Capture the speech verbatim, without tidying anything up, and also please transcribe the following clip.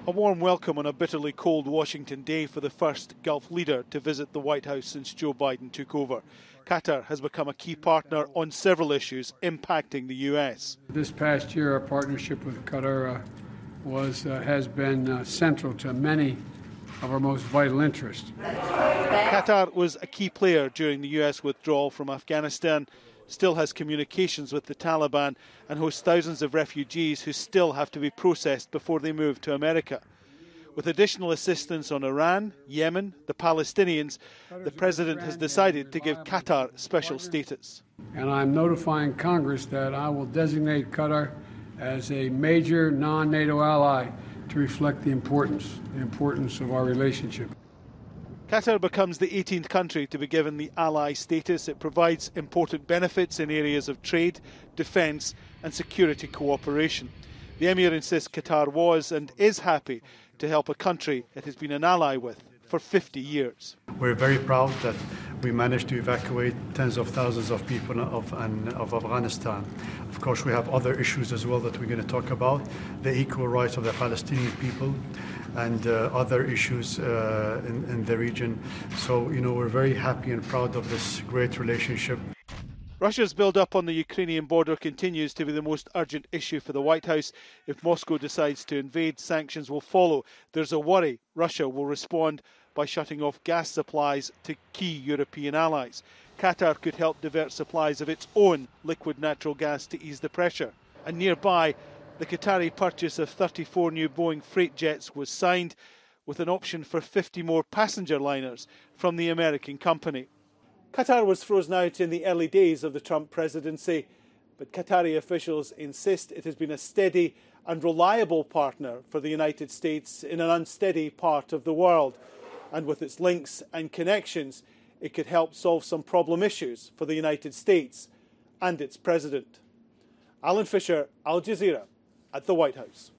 A warm welcome on a bitterly cold Washington day for the first Gulf leader to visit the White House since Joe Biden took over. Qatar has become a key partner on several issues impacting the U S. This past year, our partnership with Qatar uh, was, uh, has been uh, central to many of our most vital interests. Qatar was a key player during the U S withdrawal from Afghanistan, still has communications with the Taliban and hosts thousands of refugees who still have to be processed before they move to America. With additional assistance on Iran, Yemen, the Palestinians, the President has decided to give Qatar special status. And I'm notifying Congress that I will designate Qatar as a major non-NATO ally to reflect the importance, the importance of our relationship. Qatar becomes the eighteenth country to be given the ally status. It provides important benefits in areas of trade, defence and security cooperation. The Emir insists Qatar was and is happy to help a country it has been an ally with for fifty years. We're very proud that we managed to evacuate tens of thousands of people of, of Afghanistan. Of course, we have other issues as well that we're going to talk about, the equal rights of the Palestinian people and uh, other issues uh, in, in the region. So, you know, we're very happy and proud of this great relationship. Russia's build-up on the Ukrainian border continues to be the most urgent issue for the White House. If Moscow decides to invade, sanctions will follow. There's a worry Russia will respond by shutting off gas supplies to key European allies. Qatar could help divert supplies of its own liquid natural gas to ease the pressure. And nearby, the Qatari purchase of thirty-four new Boeing freight jets was signed, with an option for fifty more passenger liners from the American company. Qatar was frozen out in the early days of the Trump presidency, but Qatari officials insist it has been a steady and reliable partner for the United States in an unsteady part of the world. And with its links and connections, it could help solve some problem issues for the United States and its president. Alan Fisher, Al Jazeera, at the White House.